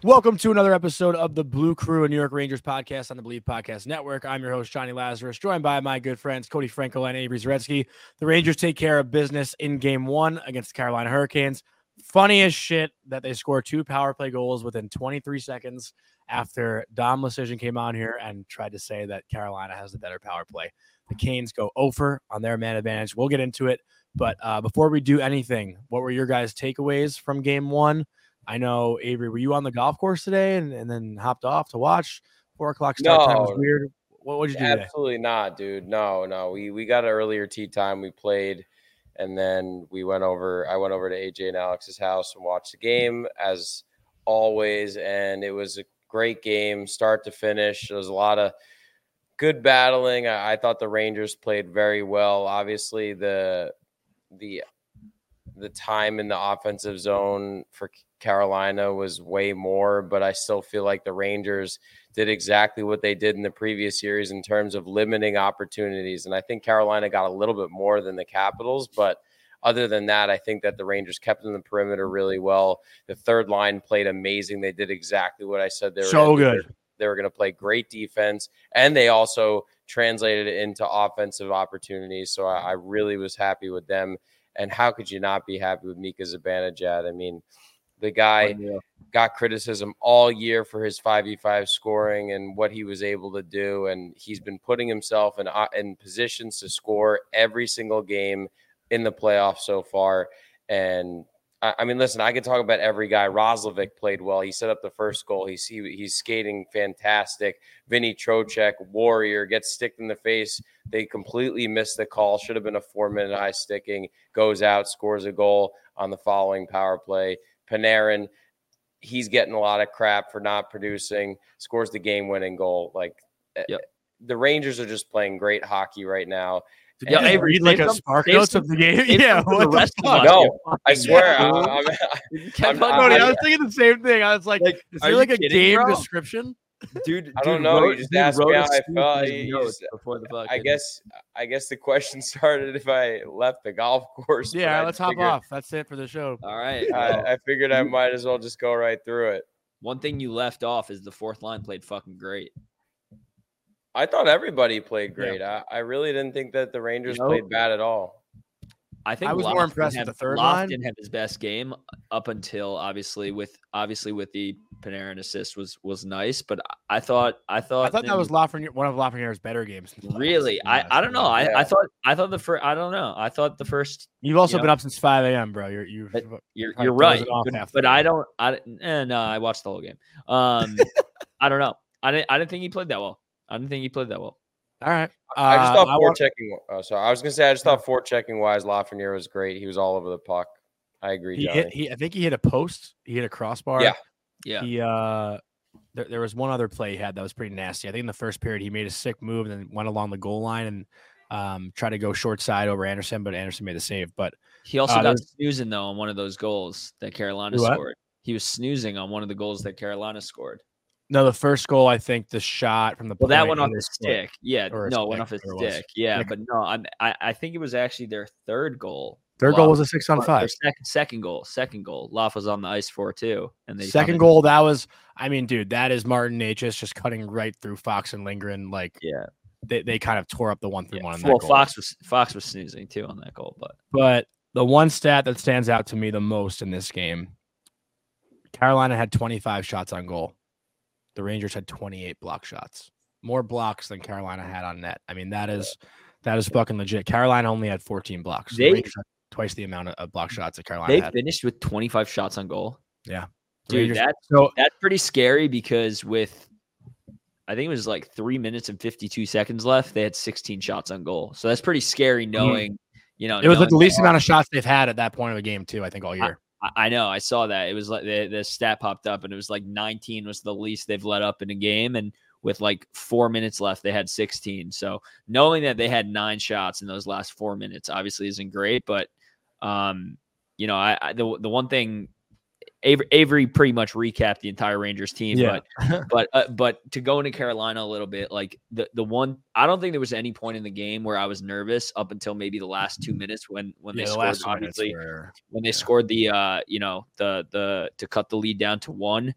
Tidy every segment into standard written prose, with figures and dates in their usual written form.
Welcome to another episode of the Blue Crew, a New York Rangers podcast on the Believe Podcast Network. I'm your host, Johnny Lazarus, joined by my good friends, Cody Franco and Avery Zaretsky. The Rangers take care of business in Game 1 against the Carolina Hurricanes. Funny as shit that they score 2 power play goals within 23 seconds after Dom Lucian came on here and tried to say that Carolina has the better power play. The Canes go over on their man advantage. We'll get into it. But before we do anything, what were your guys' takeaways from Game 1? I know, Avery, were you on the golf course today and then hopped off to watch? 4 o'clock start time was weird. What did you do today? Absolutely not, dude. No. We got an earlier tee time. We played, and then I went over to AJ and Alex's house and watched the game as always, and it was a great game, start to finish. There was a lot of good battling. I thought the Rangers played very well. Obviously, the time in the offensive zone for Carolina was way more, but I still feel like the Rangers did exactly what they did in the previous series in terms of limiting opportunities. And I think Carolina got a little bit more than the Capitals, but other than that, I think that the Rangers kept in the perimeter really well. The third line played amazing. They did exactly what I said they were so good. They were going to play great defense, and they also translated it into offensive opportunities. So I really was happy with them. And how could you not be happy with Mika Zibanejad? I mean, the guy got criticism all year for his 5v5 scoring and what he was able to do. And he's been putting himself in positions to score every single game in the playoffs so far. And I mean, listen, I could talk about every guy. Roslovic played well. He set up the first goal. He's skating fantastic. Vinny Trocheck, warrior, gets sticked in the face. They completely missed the call. Should have been a 4-minute eye sticking. Goes out, scores a goal on the following power play. Panarin, he's getting a lot of crap for not producing. Scores the game-winning goal. The Rangers are just playing great hocky right now. Yeah, Avery, like a spark notes of the game. Yeah, what the fuck? No, I swear. I was thinking the same thing. I was like is there like a game description? Dude, I don't know. You just asked me how I felt. I guess the question started if I left the golf course. Yeah, let's hop off. That's it for the show. All right. I figured I might as well just go right through it. One thing you left off is the fourth line played fucking great. I thought everybody played great. Yeah. I really didn't think that the Rangers played bad at all. I think I was more impressed with the third line. Didn't have his best game up until obviously with the Panarin assist was nice, but I thought that was Lafreniere, one of Lafreniere's better games. Really, I don't know. I thought the first. I don't know. I thought the first. You've also been up since 5 a.m., bro. You're right. But I don't. No, I watched the whole game. I don't know. I didn't think he played that well. All right. I just thought forechecking. I was gonna say I just thought forechecking wise, Lafreniere was great. He was all over the puck. I agree. I think he hit a post. He hit a crossbar. Yeah. He there was one other play he had that was pretty nasty. I think in the first period he made a sick move and then went along the goal line and tried to go short side over Anderson, but Anderson made the save. But he also got snoozing though on one of those goals that Carolina scored. He was snoozing on one of the goals that Carolina scored. No, the first goal, I think the shot from the point that went off his stick. Yeah, went off his stick. Yeah, yeah, but no, I think it was actually their third goal. Third goal was a 6-on-5. Second goal. Loff was on the ice for too. And they second goal, that was. I mean, dude, that is Martin Necas just cutting right through Fox and Lindgren. Like, yeah, they kind of tore up the 1-3-1 on that goal. Fox was snoozing too on that goal, but the one stat that stands out to me the most in this game, Carolina had 25 shots on goal. The Rangers had 28 block shots, more blocks than Carolina had on net. I mean, that is fucking legit. Carolina only had 14 blocks. The Rangers had twice the amount of block shots that Carolina had. They finished with 25 shots on goal. Yeah. Dude, that's pretty scary because I think it was like 3 minutes and 52 seconds left. They had 16 shots on goal. So that's pretty scary knowing, it was like the least amount of shots they've had at that point of the game too, I think all year. I know. I saw that. It was like the stat popped up and it was like 19 was the least they've let up in a game. And with like 4 minutes left, they had 16. So knowing that they had 9 shots in those last 4 minutes obviously isn't great. But, the one thing Avery pretty much recapped the entire Rangers team, yeah. but to go into Carolina a little bit, like the one, I don't think there was any point in the game where I was nervous up until maybe the last 2 minutes when they scored. Obviously, when they scored the to cut the lead down to 1.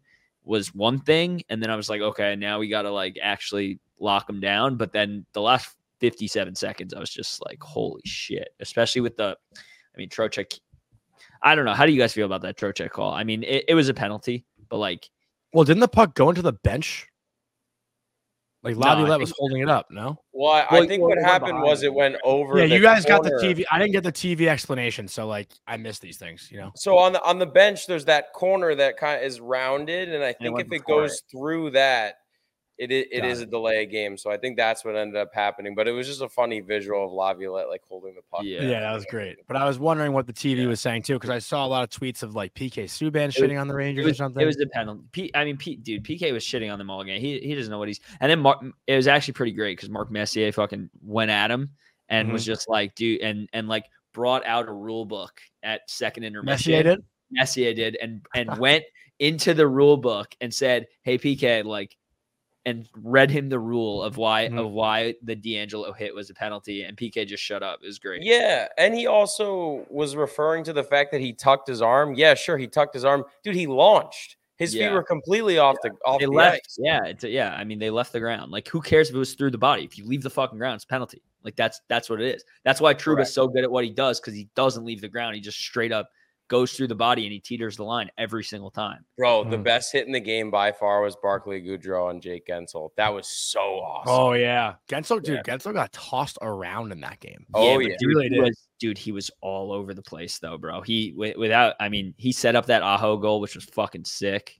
was one thing, and then I was like, okay, now we got to like actually lock him down. But then the last 57 seconds, I was just like, holy shit! Especially with Trocheck. I don't know. How do you guys feel about that Trocheck call? I mean, it was a penalty, but like, well, didn't the puck go into the bench? Like Laviolette was holding it up, no? Well, I think what happened was it went over. Yeah, you guys got the corner. TV. I didn't get the TV explanation, so like I missed these things, you know. So on the bench, there's that corner that kind of is rounded, and I think if it goes through that, it is a delay of game. So I think that's what ended up happening. But it was just a funny visual of Laviolette like holding the puck. Yeah, that was great. But I was wondering what the TV was saying too, because I saw a lot of tweets of like PK Subban shitting on the Rangers or something. It was a penalty. PK was shitting on them all game. He doesn't know what he's. And then it was actually pretty great because Mark Messier fucking went at him and was just like, dude, and like brought out a rule book at second intermission. Messier did and went into the rule book and said, "Hey PK, like." And read him the rule of why the D'Angelo hit was a penalty, and PK just shut up. It was great. Yeah, and he also was referring to the fact that he tucked his arm. Yeah, sure, he tucked his arm, dude. He launched. His feet were completely off the ice. Yeah. I mean, they left the ground. Like, who cares if it was through the body? If you leave the fucking ground, it's a penalty. Like that's what it is. That's why Trouba's so good at what he does because he doesn't leave the ground. He just straight up goes through the body and he teeters the line every single time. Bro, the best hit in the game by far was Barclay Goodrow and Jake Gensel. That was so awesome. Oh, yeah. Gensel got tossed around in that game. Oh, yeah. He really did. Dude, he was all over the place, though, bro. He set up that Aho goal, which was fucking sick.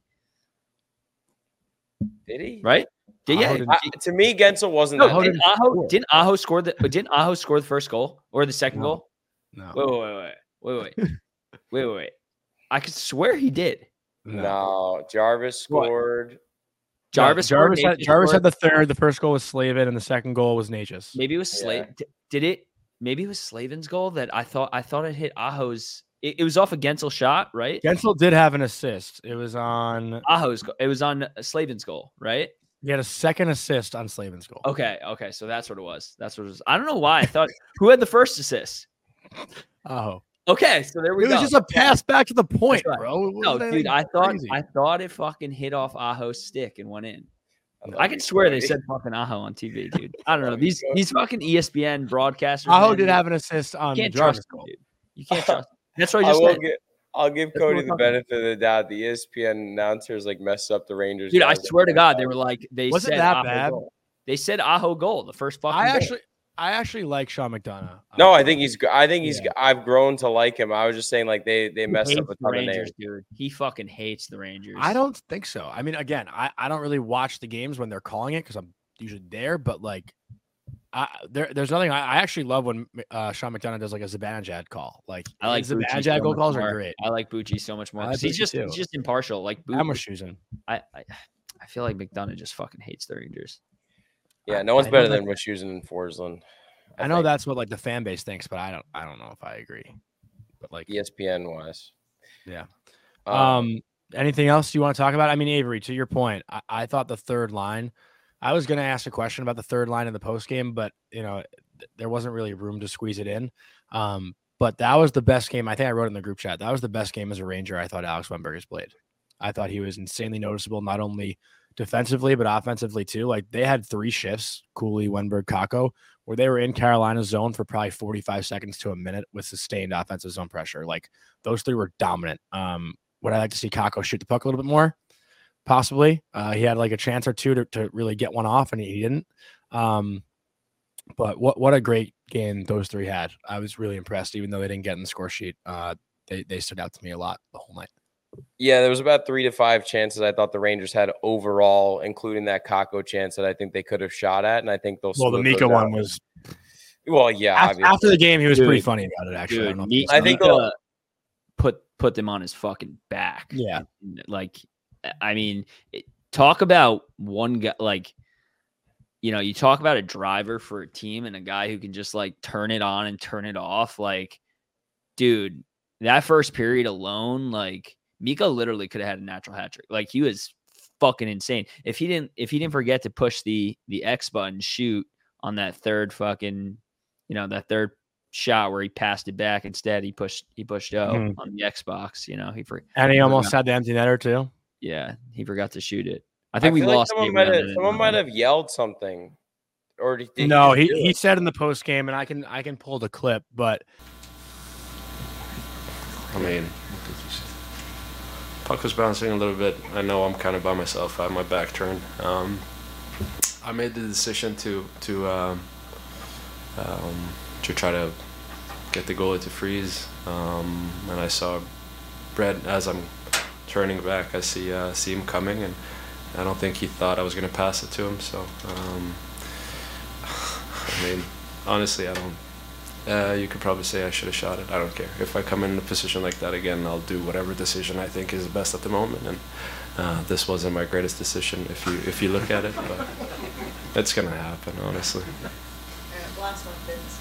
Did he? Right? To me, Gensel wasn't that. Didn't Aho score the first goal or the second goal? No. Wait. I could swear he did. No, Jarvis scored. Jarvis had the third. The first goal was Slavin, and the second goal was Natchez. Maybe it was Slavin. Did it? Maybe it was Slavin's goal that I thought it hit Aho's. It was off a Gensel shot, right? Gensel did have an assist. It was on Aho's. It was on Slavin's goal, right? He had a second assist on Slavin's goal. Okay. So that's what it was. I don't know why I thought who had the first assist. Aho. Okay, so there we go. It was just a pass back to the point, bro. No, dude, I thought it fucking hit off Aho's stick and went in. I can swear they said fucking Aho on TV, dude. I don't know. These fucking ESPN broadcasters. Aho did have an assist on Jarvis goal. Dude. You can't trust. That's what I just said. I'll give Cody the benefit of the doubt. The ESPN announcers like messed up the Rangers. Dude, I swear to God, they were like was it that bad? They said Aho goal the first fucking goal. I actually like Sean McDonough. No, I think he's. I've grown to like him. I was just saying, like they messed up a ton of names. Dude. He fucking hates the Rangers. I don't think so. I mean, again, I don't really watch the games when they're calling it because I'm usually there. But like, there's nothing. I actually love when Sean McDonough does like a Zibanejad call. Like I like Zibanejad goal calls are great. I like Bucci so much more. He's just impartial. Like I'm choosing. I feel like McDonough just fucking hates the Rangers. Yeah, no one's better than Wischusen and Forsland. I know that's what like the fan base thinks, but I don't know if I agree. But like ESPN wise, yeah. Anything else you want to talk about? I mean, Avery, to your point, I thought the third line. I was going to ask a question about the third line in the post game, but there wasn't really room to squeeze it in. But that was the best game. I think I wrote it in the group chat. That was the best game as a Ranger I thought Alex Wennberg has played. I thought he was insanely noticeable, not only defensively, but offensively too. Like they had 3 shifts, Cooley, Wennberg, Kakko, where they were in Carolina's zone for probably 45 seconds to a minute with sustained offensive zone pressure. Like those 3 were dominant. Would I like to see Kakko shoot the puck a little bit more? Possibly. He had like a chance or two to really get one off, and he didn't. But what a great game those 3 had. I was really impressed, even though they didn't get in the score sheet. They stood out to me a lot the whole night. Yeah, there was about 3 to 5 chances I thought the Rangers had overall, including that Kakko chance that I think they could have shot at, and I think they'll. Well, the Mika one was. Well, yeah. After the game, he was pretty funny about it. Actually, I think Mika put them on his fucking back. Yeah, like I mean, talk about one guy. Like, you talk about a driver for a team and a guy who can just like turn it on and turn it off. Like, dude, that first period alone, like. Mika literally could have had a natural hat trick. Like he was fucking insane. If he didn't forget to push the X button shoot on that third fucking, that third shot where he passed it back instead, he pushed O on the Xbox. And he almost had the empty netter too. Yeah, he forgot to shoot it. I think we feel like lost. someone might have yelled something, or did No, he just do he it? said in the post game, and I can pull the clip, but I mean, puck was bouncing a little bit. I know I'm kind of by myself. I had my back turned. I made the decision to try to get the goalie to freeze, and I saw Brett as I'm turning back. I see him coming, and I don't think he thought I was going to pass it to him. So, I mean, honestly, I don't. You could probably say I should have shot it. I don't care. If I come in a position like that again, I'll do whatever decision I think is best at the moment. And this wasn't my greatest decision if you look at it, but it's gonna happen, honestly. Last one, Vince.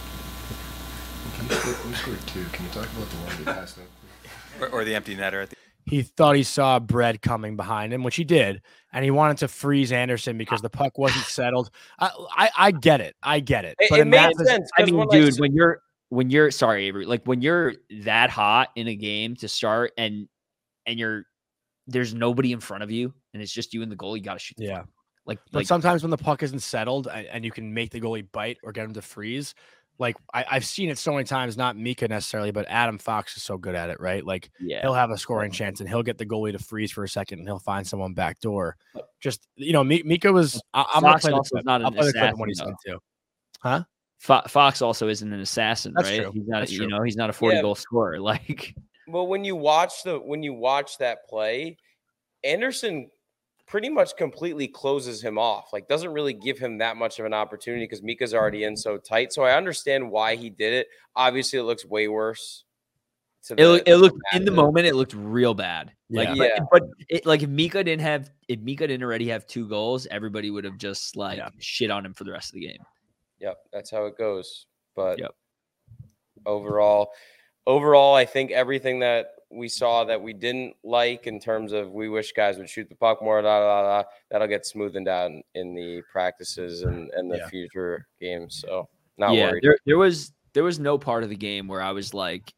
We scored 2. Can you talk about the one they passed up? Or the empty netter at the he thought he saw Brett coming behind him, which he did, and he wanted to freeze Anderson because the puck wasn't settled. I get it. But It made sense. I 'cause mean, when dude, when you're sorry, Avery, like when you're that hot in a game to start and there's nobody in front of you and it's just you and the goal, you got to shoot. Yeah. Like Sometimes when the puck isn't settled and you can make the goalie bite or get him to freeze, like I've seen it so many times, not Mika necessarily, but Adam Fox is so good at it, right? Like he'll have a scoring chance and he'll get the goalie to freeze for a second and he'll find someone back door. Just, Mika was, I'm going to play the clip. I'll play the clip when he's in too. Huh? Fox also isn't an assassin, That's right? true. He's not, That's true. he's not a 40 goal scorer. Like, well, when you watch that play, Anderson pretty much completely closes him off. Like, doesn't really give him that much of an opportunity because Mika's already in so tight. So I understand why he did it. Obviously, it looks way worse. It looked in the moment. It looked real bad. Like, Yeah. but if Mika didn't already have 2 goals, everybody would have just shit on him for the rest of the game. Yep, that's how it goes. But Yep. overall, I think everything that we saw that we didn't like in terms of we wish guys would shoot the puck more, that'll get smoothened out in the practices and the future games. So not worried. There was no part of the game where I was like,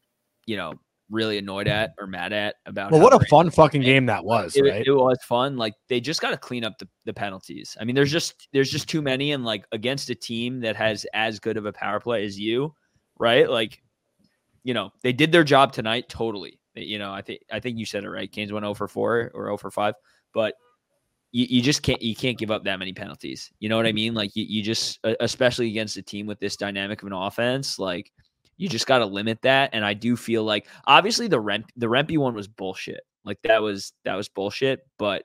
really annoyed at or mad at about. Well, what a fun fucking game that was, right? It was fun. Like, they just got to clean up the penalties. I mean, there's just too many, and like against a team that has as good of a power play as you, right? Like, they did their job tonight totally. I think you said it right. Canes went 0 for 4 or 0 for 5, but you just can't give up that many penalties. You know what I mean? Like, you just, especially against a team with this dynamic of an offense, like, you just got to limit that. And I do feel like, obviously, the Rempe one was bullshit. Like, that was bullshit. But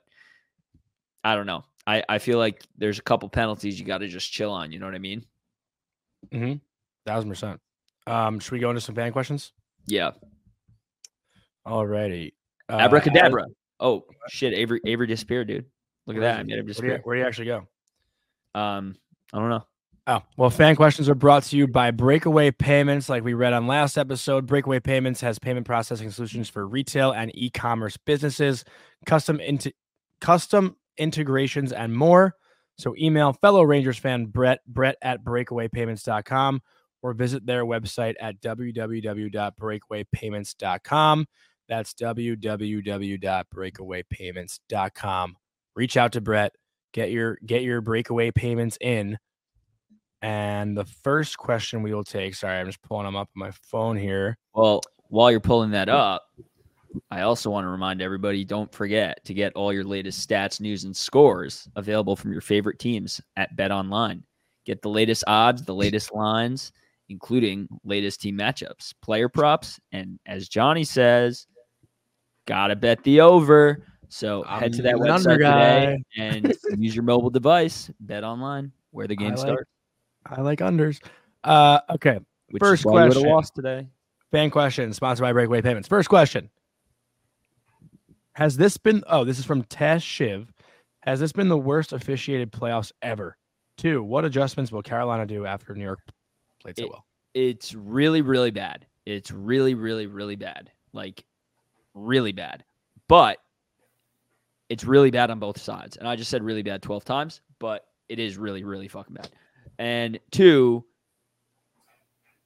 I don't know. I feel like there's a couple penalties you got to just chill on. You know what I mean? 1,000%. Should we go into some fan questions? Yeah. Alrighty. Abracadabra. Oh shit! Avery disappeared, dude. Look at that. I made him disappear. Where do you actually go? I don't know. Oh, well, fan questions are brought to you by Breakaway Payments. Like we read on last episode, Breakaway Payments has payment processing solutions for retail and e-commerce businesses, custom integrations, and more. So email fellow Rangers fan Brett at breakawaypayments.com or visit their website at www.breakawaypayments.com. That's www.breakawaypayments.com. Reach out to Brett. Get your breakaway payments in. And the first question we will take, sorry, I'm just pulling them up on my phone here. Well, while you're pulling that up, I also want to remind everybody, don't forget to get all your latest stats, news, and scores available from your favorite teams at BetOnline. Get the latest odds, the latest lines, including latest team matchups, player props, and as Johnny says, gotta bet the over. So head to that website today and use your mobile device. BetOnline, where the game starts. I like unders. Okay. First question. Lost today. Fan question sponsored by Breakaway Payments. First question. Has this been, this is from Taz Shiv. Has this been the worst officiated playoffs ever? 2, what adjustments will Carolina do after New York played so well? It's really, really bad. It's really, really, really bad. Like, really bad. But it's really bad on both sides. And I just said really bad 12 times, but it is really, really fucking bad. And 2,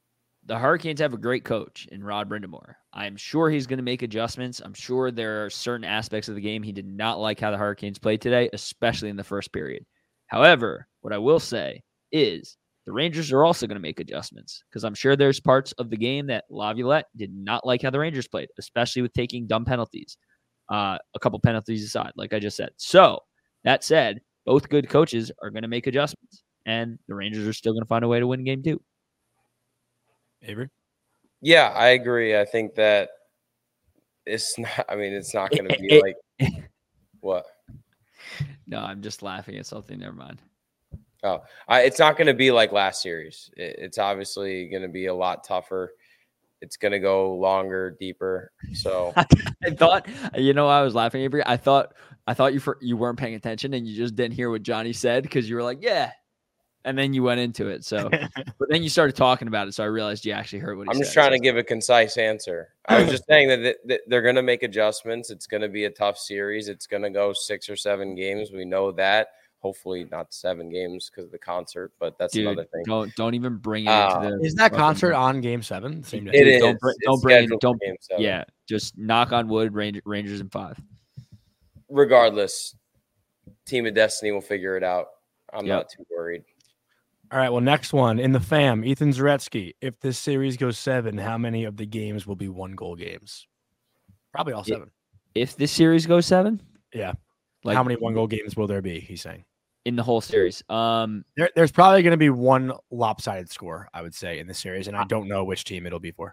the Hurricanes have a great coach in Rod Brindamore. I'm sure he's going to make adjustments. I'm sure there are certain aspects of the game he did not like how the Hurricanes played today, especially in the first period. However, what I will say is the Rangers are also going to make adjustments because I'm sure there's parts of the game that Laviolette did not like how the Rangers played, especially with taking dumb penalties. A couple penalties aside, like I just said. So that said, both good coaches are going to make adjustments, and the Rangers are still going to find a way to win game 2. Avery? Yeah, I agree. I think that it's not. I mean, it's not going to be like what. No, I'm just laughing at something. Never mind. Oh, it's not going to be like last series. It's obviously going to be a lot tougher. It's going to go longer, deeper. So I thought, I was laughing, Avery. I thought you weren't paying attention and you just didn't hear what Johnny said because you were like, yeah. And then you went into it. So, but then you started talking about it. So I realized you actually heard what he said. I'm just trying to give a concise answer. I was just saying that they're going to make adjustments. It's going to be a tough series. It's going to go 6 or 7 games. We know that. Hopefully not 7 games because of the concert, but that's another thing. Don't even bring it into the. Is that concert on Game 7? Same day. It is. Don't bring it. Don't. Game 7. Yeah, just knock on wood. Rangers in 5. Regardless, Team of Destiny will figure it out. I'm not too worried. All right. Well, next one in the fam, Ethan Zaretsky. If this series goes 7, how many of the games will be 1-goal games? Probably all 7. If this series goes 7, yeah. Like how many 1-goal games will there be? He's saying in the whole series. There's probably going to be one lopsided score, I would say, in the series, and I don't know which team it'll be for.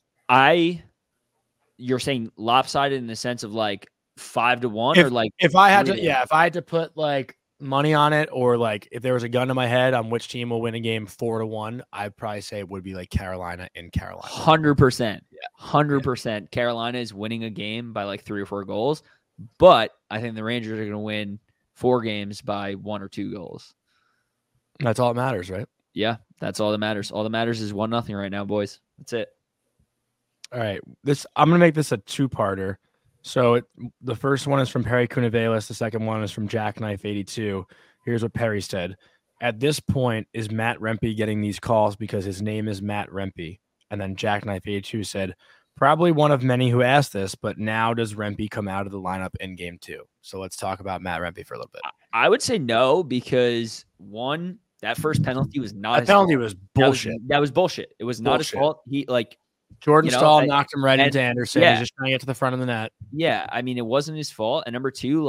You're saying lopsided in the sense of like 5-1, or like if I had to put like money on it, or like if there was a gun to my head on which team will win a game 4-1, I'd probably say it would be like Carolina in Carolina. 100%. 100%. Carolina is winning a game by like 3 or 4 goals, but I think the Rangers are going to win 4 games by 1 or 2 goals. That's all that matters, right? Yeah, that's all that matters. All that matters is 1-0 right now, boys. That's it. All right. I'm going to make this a 2-parter. So the first one is from Perry Cunavelis. The second one is from Jackknife 82. Here's what Perry said. At this point, is Matt Rempe getting these calls because his name is Matt Rempe? And then Jackknife 82 said, probably one of many who asked this, but now does Rempe come out of the lineup in game 2? So let's talk about Matt Rempe for a little bit. I would say no, because one, that first penalty was not his penalty fault. Was bullshit. That was bullshit. It was not his fault. He Jordan Staal knocked him right into Anderson. Yeah. He's just trying to get to the front of the net. Yeah, I mean, it wasn't his fault. And number 2,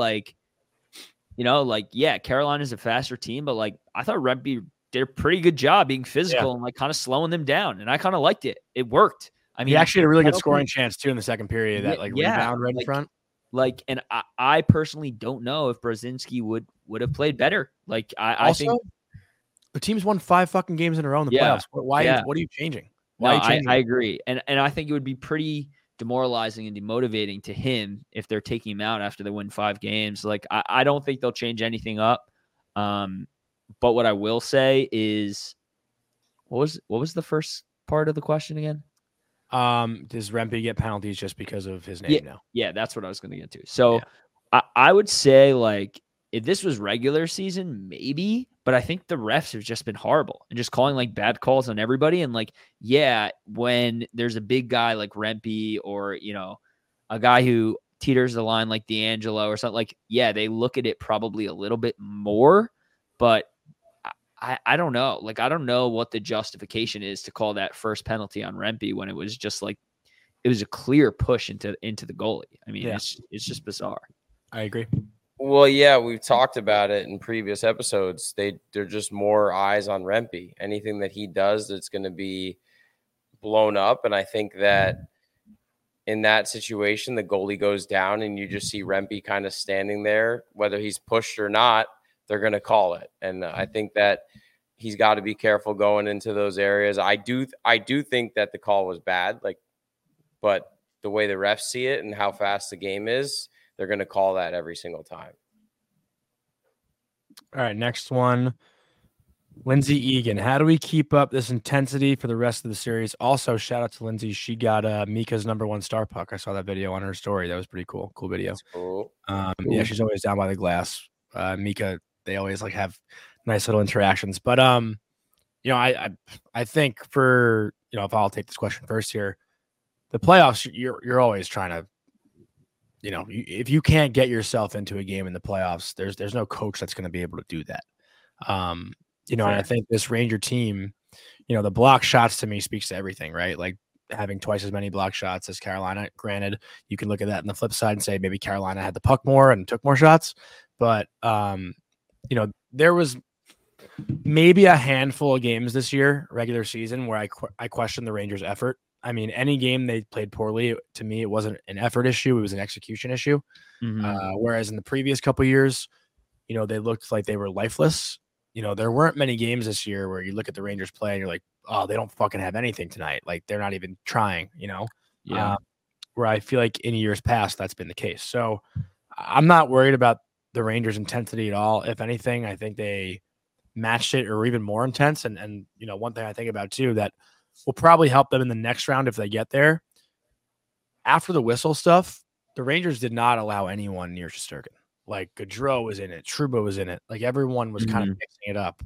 Carolina's a faster team, but I thought Rempe did a pretty good job being physical and kind of slowing them down. And I kind of liked it. It worked. I mean, he actually had a really good scoring chance too in the second period. That rebound right in front. And I personally don't know if Brzezinski would have played better. I think the team's won 5 fucking games in a row in the playoffs. Why? What are you changing? I agree. And I think it would be pretty demoralizing and demotivating to him if they're taking him out after they win 5 games. I don't think they'll change anything up. But what I will say is, what was the first part of the question again? Does Rempe get penalties just because of his name now? Yeah, that's what I was going to get to. So I would say if this was regular season, maybe, but I think the refs have just been horrible and just calling bad calls on everybody. And when there's a big guy like Rempe or, a guy who teeters the line like D'Angelo or something, they look at it probably a little bit more, but I don't know. I don't know what the justification is to call that first penalty on Rempe when it was just it was a clear push into the goalie. I mean, it's just bizarre. I agree. Well, yeah, we've talked about it in previous episodes. They're just more eyes on Rempe. Anything that he does that's going to be blown up. And I think that in that situation, the goalie goes down and you just see Rempe kind of standing there, whether he's pushed or not, they're going to call it. And I think that he's got to be careful going into those areas. I do think that the call was bad, but the way the refs see it and how fast the game is, they're going to call that every single time. All right, next one. Lindsay Egan. How do we keep up this intensity for the rest of the series? Also, shout out to Lindsay. She got Mika's #1 star puck. I saw that video on her story. That was pretty cool. Cool video. Cool. Yeah, she's always down by the glass. Mika, they always have nice little interactions. But I think for, if I'll take this question first here, the playoffs, you're always trying to, if you can't get yourself into a game in the playoffs, there's no coach that's going to be able to do that. And I think this Ranger team, the block shots to me speaks to everything, right? Like having twice as many block shots as Carolina. Granted, you can look at that on the flip side and say maybe Carolina had the puck more and took more shots, but there was maybe a handful of games this year, regular season, where I questioned the Rangers' effort. I mean, any game they played poorly, to me, it wasn't an effort issue. It was an execution issue. Whereas in the previous couple of years, they looked like they were lifeless. There weren't many games this year where you look at the Rangers play and you're like, oh, they don't fucking have anything tonight. Like they're not even trying, Yeah. Where I feel like in years past, that's been the case. So I'm not worried about the Rangers' intensity at all. If anything, I think they matched it or even more intense. And one thing I think about too, that will probably help them in the next round if they get there. After the whistle stuff, the Rangers did not allow anyone near Shesterkin. Like Gaudreau was in it, Trouba was in it. Like everyone was kind of mixing it up.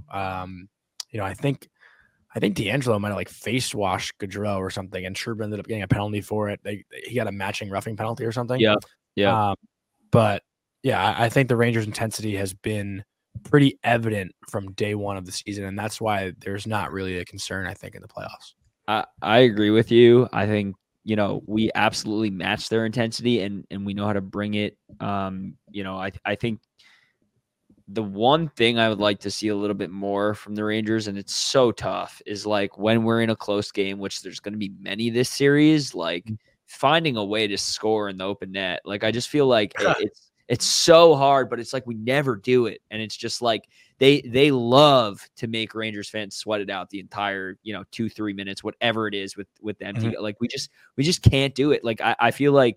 I think D'Angelo might have like face washed Gaudreau or something, and Trouba ended up getting a penalty for it. He got a matching roughing penalty or something. Yeah. But yeah, I think the Rangers' intensity has been pretty evident from day one of the season, and that's why there's not really a concern, I think, in the playoffs. I agree with you. I think, we absolutely match their intensity and we know how to bring it. I think the one thing I would like to see a little bit more from the Rangers, and it's so tough, is like when we're in a close game, which there's going to be many this series, like finding a way to score in the open net. Like, I just feel like it's so hard, but it's like we never do it. And it's just like they love to make Rangers fans sweat it out the entire, 2-3 minutes, whatever it is with the empty. Like we just can't do it. Like I feel like,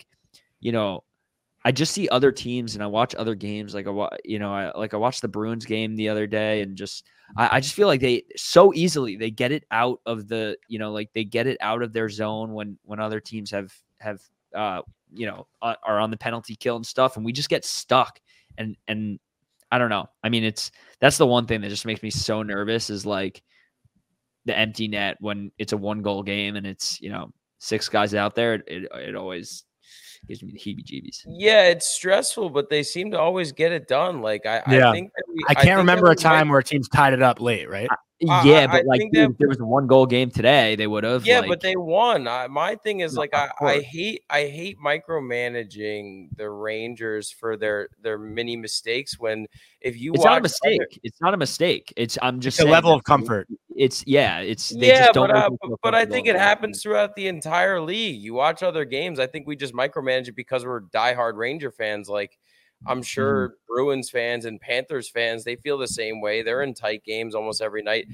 I just see other teams and I watch other games. Like I watched the Bruins game the other day, and I just feel like they so easily they get it out of the, they get it out of their zone when other teams have are on the penalty kill and stuff, and we just get stuck. And I don't know. I mean, that's the one thing that just makes me so nervous is like the empty net when it's a 1-goal game and it's 6 guys out there. It always gives me the heebie-jeebies. Yeah, it's stressful, but they seem to always get it done. Like I think I can't remember a time where teams tied it up late, right? But if there was a 1-goal game today, they would have. Yeah, but they won. My thing is I hate micromanaging the Rangers for their mini mistakes. When if you it's watch not a mistake. It's not a mistake. I'm just a level of comfort. They just don't. But I think it happens throughout the entire league. You watch other games. I think we just micromanage it because we're diehard Ranger fans. Like, I'm sure Bruins fans and Panthers fans, they feel the same way. They're in tight games almost every night.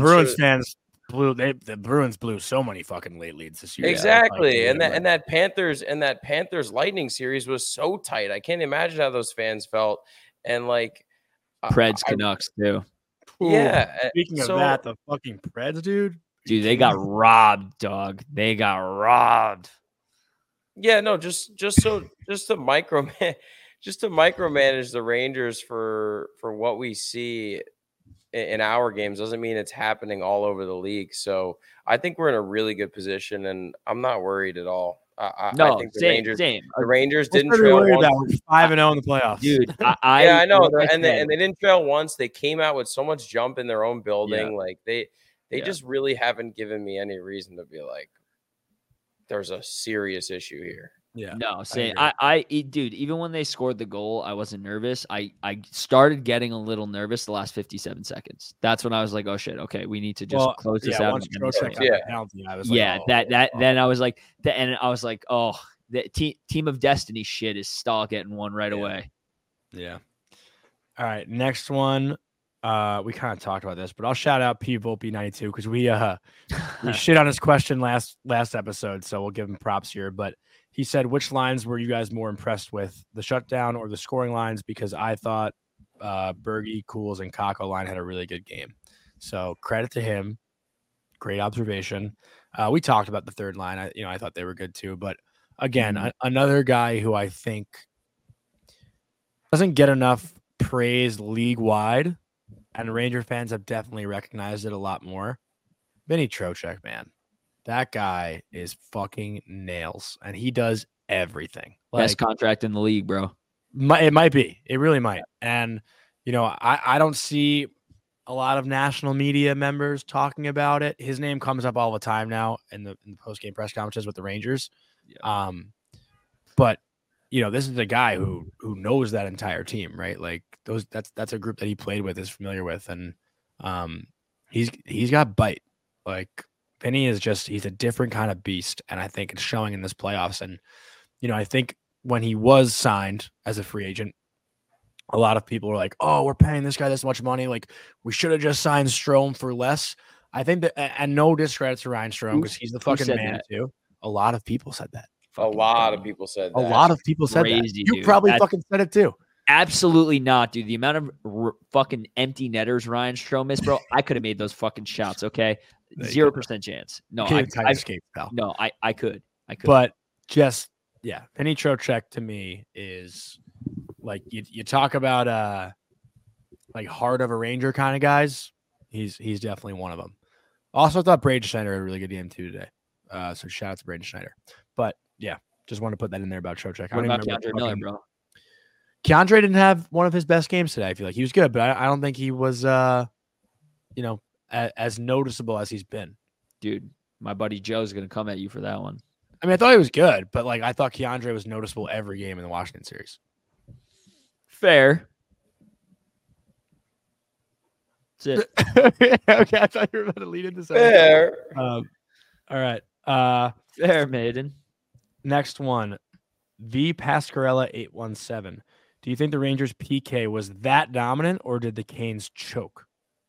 The Bruins blew so many fucking late leads this year. Exactly. And that Panthers Lightning series was so tight. I can't imagine how those fans felt. And like Preds Canucks too. Yeah. Speaking of that, the fucking Preds, dude, they got robbed, dog. They got robbed. Yeah, no, just to micromanage the Rangers for what we see in our games doesn't mean it's happening all over the league. So I think we're in a really good position, and I'm not worried at all. I think the Rangers didn't trail once. 5-0 in the playoffs, dude. I know, and they didn't trail once. They came out with so much jump in their own building. Yeah. Like they just really haven't given me any reason to be like, there's a serious issue here. Yeah. No, same. Dude, even when they scored the goal, I wasn't nervous. I started getting a little nervous the last 57 seconds. That's when I was like, oh shit, okay, we need to just close this out. Then I was like, oh, the team of destiny shit is Stahl getting one right away. Yeah. All right, next one. We kind of talked about this, but I'll shout out P Volpe 92 because we shit on his question last episode, so we'll give him props here. But he said, which lines were you guys more impressed with, the shutdown or the scoring lines? Because I thought Berge, Cools, and Kakko line had a really good game. So credit to him. Great observation. We talked about the third line. I thought they were good too. But again, another guy who I think doesn't get enough praise league-wide, and Ranger fans have definitely recognized it a lot more. Vinny Trocheck, man, that guy is fucking nails, and he does everything. Best contract in the league, bro. It might be. It really might. And, I don't see a lot of national media members talking about it. His name comes up all the time now in the post-game press conferences with the Rangers. Yeah. But, this is a guy who knows that entire team, right? Like that's a group that he played with, is familiar with. And he's got bite. Like Vinny he's a different kind of beast. And I think it's showing in this playoffs. And, I think when he was signed as a free agent, a lot of people were like, oh, we're paying this guy this much money. Like, we should have just signed Strome for less. I think that, and no discredit to Ryan Strome, because he's the fucking man too. A lot of people said that. A lot of people said that. A lot of people said that. You probably fucking said it too. Absolutely not, dude. The amount of fucking empty netters Ryan Strome is, bro, I could have made those fucking shots, okay? 0% chance. No, I could. But just, Vinny Trocheck to me is like, you talk about like heart of a Ranger kind of guys. He's definitely one of them. Also, I thought Braden Schneider had a really good game too today. So shout out to Braden Schneider. But yeah, just want to put that in there about Trocheck. What about Keandre Miller, bro? Keandre didn't have one of his best games today. I feel like he was good, but I don't think he was, as noticeable as he's been. Dude, my buddy Joe's going to come at you for that one. I mean, I thought he was good, but like I thought Keandre was noticeable every game in the Washington series. Fair. That's it. Okay, I thought you were about to lead into something. Fair. All right. Fair, maiden. Next one. V Pascarella 817. Do you think the Rangers PK was that dominant, or did the Canes choke?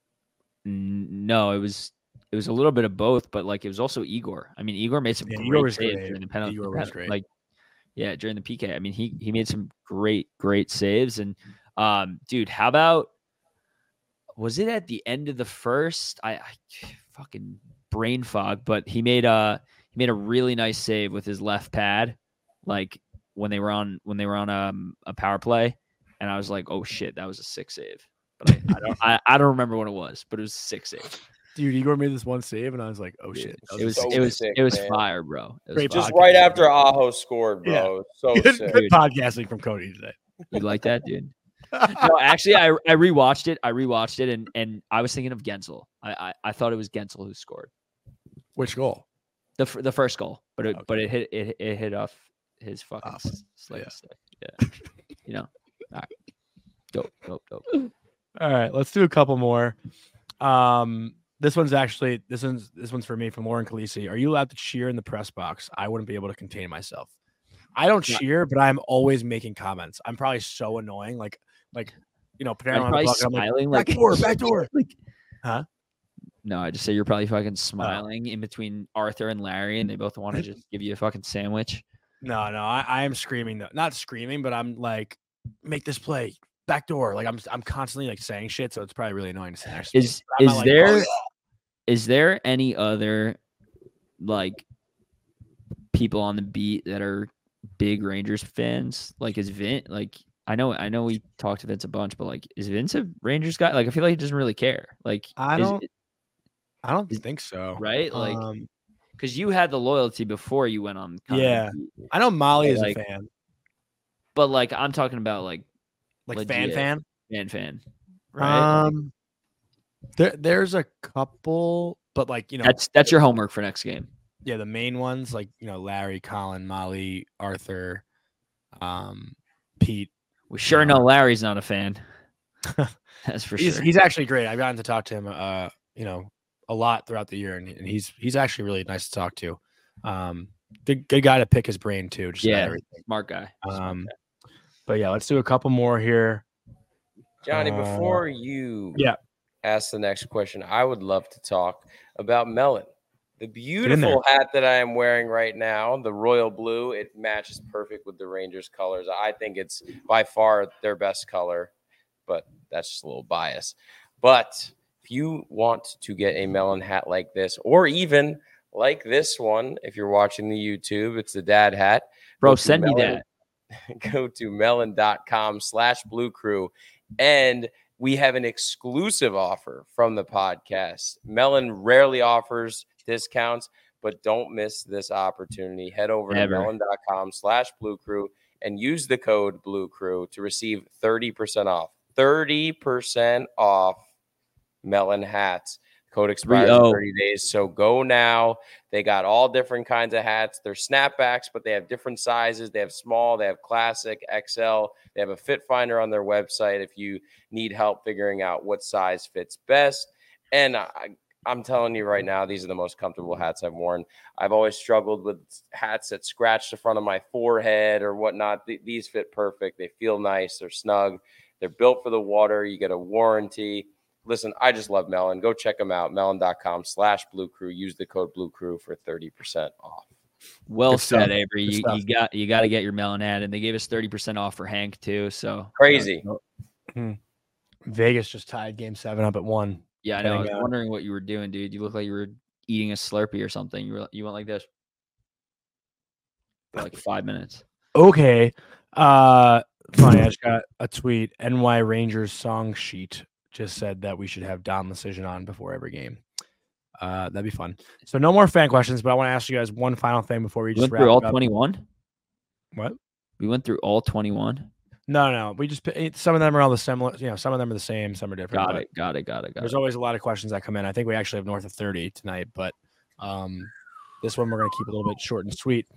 No, it was a little bit of both, but like it was also Igor. I mean, Igor made some great saves during the penalty. Igor was great. Like, yeah, during the PK. I mean, he made some great saves. And dude, how about, was it at the end of the first? I fucking brain fog, but he made a really nice save with his left pad, like when they were on a power play, and I was like, oh shit, that was a sick save. But I don't remember what it was, but it was a sick save. Dude, Igor made this one save, and I was like, "Oh shit!" It was fire, bro. Great just right after Aho scored, bro. Yeah. So good, sick. good podcasting from Cody today. You like that, dude? No, actually, I rewatched it, and I was thinking of Gensel. I thought it was Gensel who scored. Which goal? The first goal, but it hit off his fucking slate. Yeah. All right. Dope. All right, let's do a couple more. This one's for me, from Lauren Khaleesi. Are you allowed to cheer in the press box? I wouldn't be able to contain myself. I don't cheer, but I'm always making comments. I'm probably so annoying. Like Panarin on the puck, smiling, I'm like, back door. Like, huh? No, I just say you're probably fucking smiling in between Arthur and Larry, and they both want to just give you a fucking sandwich. No, I am screaming though. Not screaming, but I'm like, make this play. Back door. Like I'm constantly like saying shit, so it's probably really annoying to say. Is there any other like people on the beat that are big Rangers fans? Like, is Vince, like, I know we talked to Vince a bunch, but like, is Vince a Rangers guy? Like, I feel like he doesn't really care. Like, I don't think so. Right? Like, because you had the loyalty before you went on. Yeah, I know Molly is a fan, but like, I'm talking about like fan, right? There's a couple, but like, that's your homework for next game. Yeah, the main ones like Larry, Colin, Molly, Arthur, Pete. We sure know Larry's not a fan. That's for sure. He's actually great. I've gotten to talk to him, a lot throughout the year, and he's actually really nice to talk to. Good guy to pick his brain too. Just smart guy. But yeah, let's do a couple more here. Johnny, before you ask the next question, I would love to talk about Melon. The beautiful hat that I am wearing right now, the royal blue, it matches perfect with the Rangers colors. I think it's by far their best color, but that's just a little bias. But if you want to get a Melon hat like this, or even like this one, if you're watching the YouTube, it's the dad hat. Bro, send me that. Go to melon.com/Blue Crew and we have an exclusive offer from the podcast. Melon rarely offers discounts, but don't miss this opportunity. Head over to melon.com/bluecrew and use the code BlueCrew to receive 30% off. 30% off Melon hats. Code expires in 30 days. So go now. They got all different kinds of hats. They're snapbacks, but they have different sizes. They have small, they have classic, XL. They have a fit finder on their website if you need help figuring out what size fits best. And I'm telling you right now, these are the most comfortable hats I've worn. I've always struggled with hats that scratch the front of my forehead or whatnot. These fit perfect. They feel nice. They're snug. They're built for the water. You get a warranty. Listen, I just love Melon. Go check them out. Melon.com/BlueCrew. Use the code BlueCrew for 30% off. Well Good said, stuff. Avery. You got to get your Melon ad, and they gave us 30% off for Hank too. So Crazy. Vegas just tied Game 7 up at 1. Yeah, I know. I was wondering what you were doing, dude. You look like you were eating a Slurpee or something. You went like this for like 5 minutes. Okay. Funny, I just got a tweet. NY Rangers song sheet just said that we should have Dom Decision on before every game. That'd be fun. So no more fan questions, but I want to ask you guys one final thing before we just went through all up. 21. What? We went through all 21. No. We just some of them are all the similar. Some of them are the same. Some are different. Got it. There's always a lot of questions that come in. I think we actually have north of 30 tonight, but this one we're gonna keep a little bit short and sweet.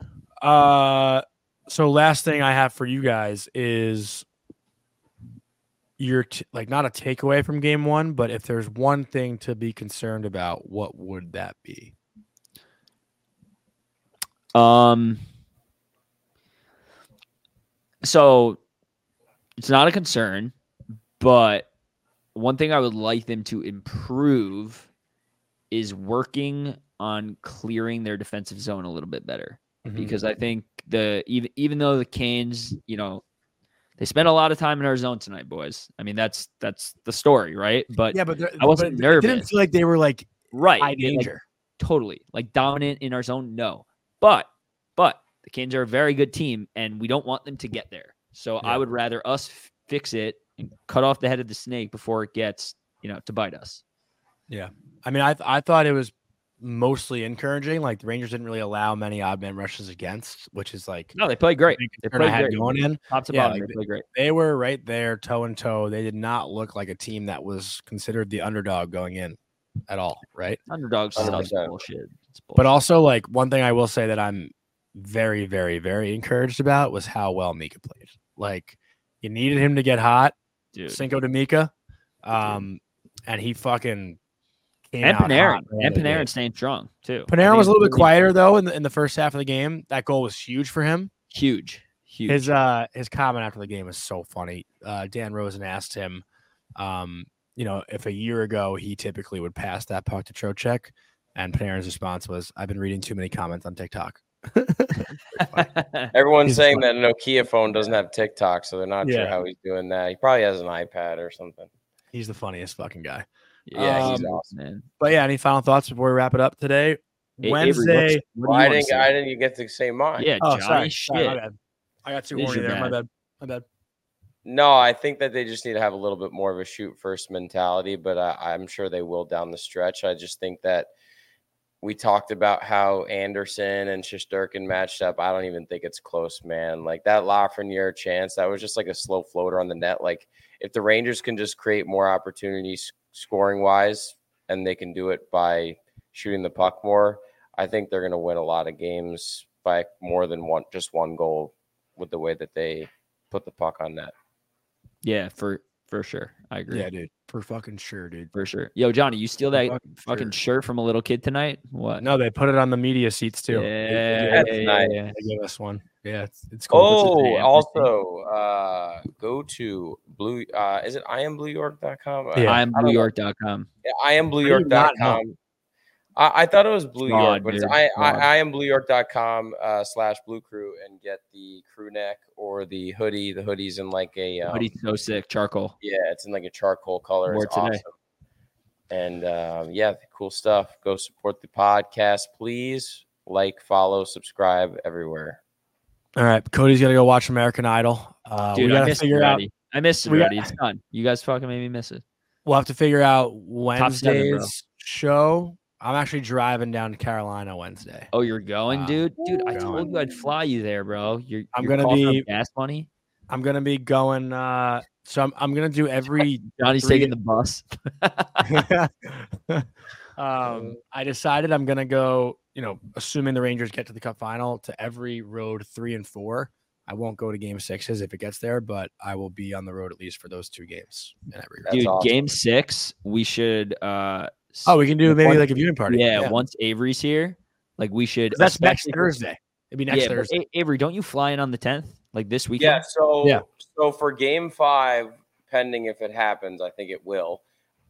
So last thing I have for you guys is your not a takeaway from Game 1, but if there's one thing to be concerned about, what would that be? So it's not a concern, but one thing I would like them to improve is working on clearing their defensive zone a little bit better. Because I think even though the Canes, they spent a lot of time in our zone tonight, boys. I mean, that's the story, right? But yeah, but I wasn't nervous. It didn't feel like they were high danger. Totally dominant in our zone. No, but the Canes are a very good team, and we don't want them to get there. So I would rather us fix it and cut off the head of the snake before it gets to bite us. Yeah, I mean, I thought it was mostly encouraging. Like the Rangers didn't really allow many odd man rushes against, which is no, they played great. They played great going in top to bottom. They played great. They were right there, toe and toe. They did not look like a team that was considered the underdog going in at all. Right? Underdogs stuff's bullshit. But also, one thing I will say that I'm very, very, very encouraged about was how well Mika played. You needed him to get hot, dude. Cinco de Mika, and he fucking. Panarin staying strong too. Panarin was a little bit quieter though in the first half of the game. That goal was huge for him. Huge. His comment after the game was so funny. Dan Rosen asked him, if a year ago he typically would pass that puck to Trocheck, and Panarin's response was, "I've been reading too many comments on TikTok." Everyone's saying that Nokia phone doesn't have TikTok, so they're not sure how he's doing that. He probably has an iPad or something. He's the funniest fucking guy. Yeah, he's awesome, man. But yeah, any final thoughts before we wrap it up today? Wednesday. I didn't get to say mine. Yeah, Johnny, sorry, my bad. I got too horny there. My bad. No, I think that they just need to have a little bit more of a shoot first mentality, but I'm sure they will down the stretch. I just think that we talked about how Anderson and Shesterkin matched up. I don't even think it's close, man. That Lafreniere chance, that was just a slow floater on the net. If the Rangers can just create more opportunities scoring wise, and they can do it by shooting the puck more, I think they're going to win a lot of games by more than one goal with the way that they put the puck on net. Yeah, for sure. I agree. Yeah, dude. For fucking sure, dude. For sure. Yo, Johnny, you steal that fucking shirt from a little kid tonight? What? No, they put it on the media seats too. Yeah, that's nice. They gave us one. Yeah, it's cool. Oh, also, go to Blue. Is it IamBlueYork.com? Yeah, IamBlueYork.com. Yeah, IamBlueYork.com. I thought it was Blue York, but it's IamBlueYork.com /BlueCrew and get the crew neck or the hoodie. The hoodie's in a hoodie's so sick, charcoal. Yeah, it's in a charcoal color. More it's today. Awesome. And cool stuff. Go support the podcast, please. Follow, subscribe everywhere. All right, Cody's gonna go watch American Idol. Dude, we gotta figure out. I missed it we got- already. It's done. You guys fucking made me miss it. We'll have to figure out 7, bro. Wednesday's show. I'm actually driving down to Carolina Wednesday. Oh, you're going, dude? Dude, I going. told you I'd fly you there, bro. You're gonna calling for be- gas money. I'm gonna be going. So I'm gonna do every. Johnny's three- taking the bus. I decided I'm gonna go. Assuming the Rangers get to the Cup final, to every road 3 and 4. I won't go to Game 6s if it gets there, but I will be on the road at least for those 2 games in every road. That's Dude, awesome. Game 6, we should. We can do maybe once- like a viewing party. Yeah, once Avery's here, like we should. That's next especially- Thursday. It'd be next Yeah, but Thursday. Avery, don't you fly in on the 10th? Like this weekend? Yeah. So Yeah. so for Game 5, pending if it happens, I think it will.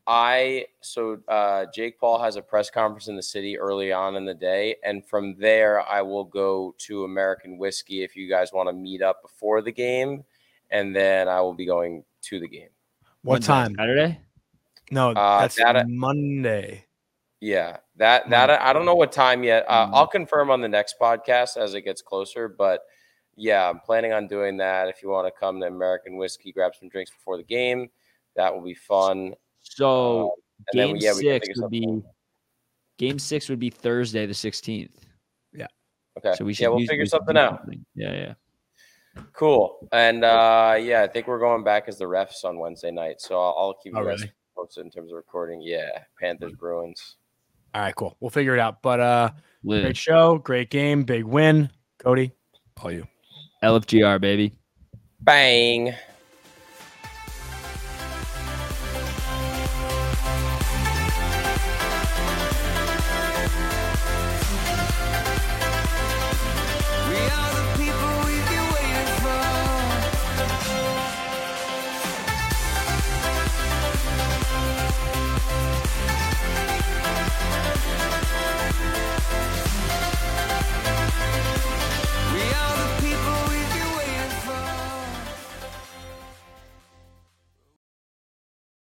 Jake Paul has a press conference in the city early on in the day, and from there I will go to American Whiskey if you guys want to meet up before the game, and then I will be going to the game. What When's that, time? Saturday? No, that's that- Monday. Yeah, that I don't know what time yet. I'll confirm on the next podcast as it gets closer, but yeah, I'm planning on doing that. If you want to come to American Whiskey, grab some drinks before the game, that will be fun. So And then, game we can 6 think of would be something. Game 6 would be Thursday the 16th. Okay. So we should we'll use- figure we should something do out. something. Yeah. Cool. And I think we're going back as the refs on Wednesday night, so I'll keep you Oh, guys really? posted in terms of recording. Yeah, Panthers Bruins. All right, cool. We'll figure it out. But Lit. great show, great game, big win. Cody, all you. LFGR, baby. Bang.